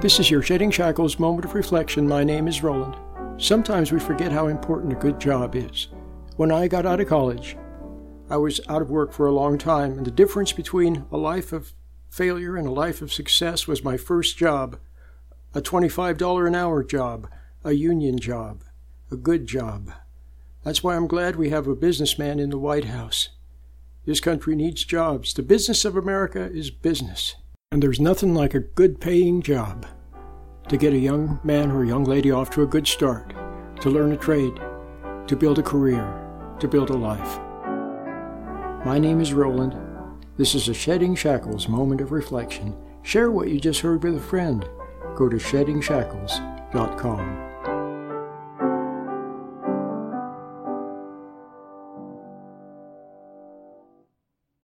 This is your Shedding Shackles moment of reflection. My name is Roland. Sometimes we forget how important a good job is. When I got out of college, I was out of work for a long time, and the difference between a life of failure and a life of success was my first job, a $25 an hour job, a union job, a good job. That's why I'm glad we have a businessman in the White House. This country needs jobs. The business of America is business. And there's nothing like a good paying job to get a young man or a young lady off to a good start, to learn a trade, to build a career, to build a life. My name is Roland. This is a Shedding Shackles moment of reflection. Share what you just heard with a friend. Go to sheddingshackles.com.